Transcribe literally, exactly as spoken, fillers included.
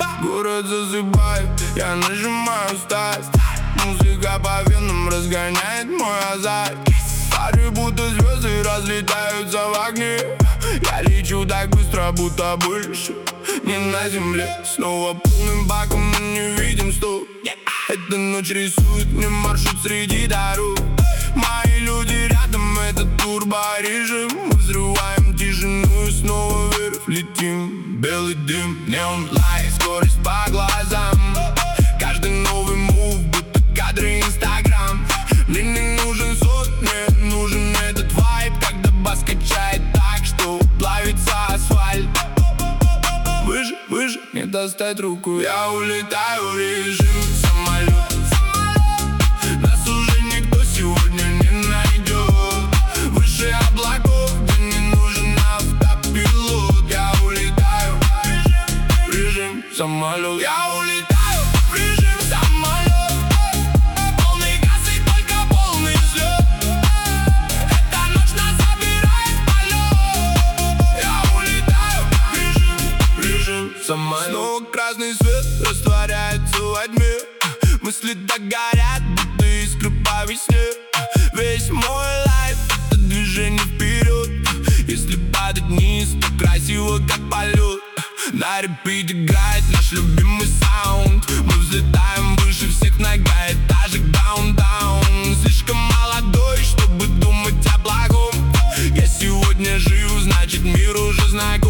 Город засыпает, я нажимаю старт. Музыка по венам разгоняет мой азарт. Пары будто звезды разлетаются в огне. Я лечу так быстро, будто больше не на земле. Снова полным баком, мы не видим стук. Эта ночь рисует мне маршрут среди дорог. Мои люди рядом, это турборежим. Мы взрываем тишину и снова вверх летим. Белый дым, неон лайт, скорость по глазам. Каждый новый мув, будто кадры инстаграм. Мне не нужен сон, мне нужен этот вайб, когда бас качает так, что плавится асфальт. Выше, выше, не достать руку. Я улетаю в режим самолет. Нас уже никто сегодня не найдет. Выше облаков, где не нужен автопилот. Я улетаю в режим самолет. Я улетаю в режим самолет. Полный газ и только полный взлет. Эта ночь нас забирает в полет. Я улетаю в режим, в режим самолет. Снова красный свет растворяется во тьме. Мысли так горят, будто искры по весне. Весь мой лайф — это движение вперед. Если падать вниз, то красиво, как полет. На репит играет наш любимый саунд. Мы взлетаем выше всех многоэтажек даунтаун. Слишком молодой, чтобы думать о благом. Я сегодня жив, значит мир уже знаком.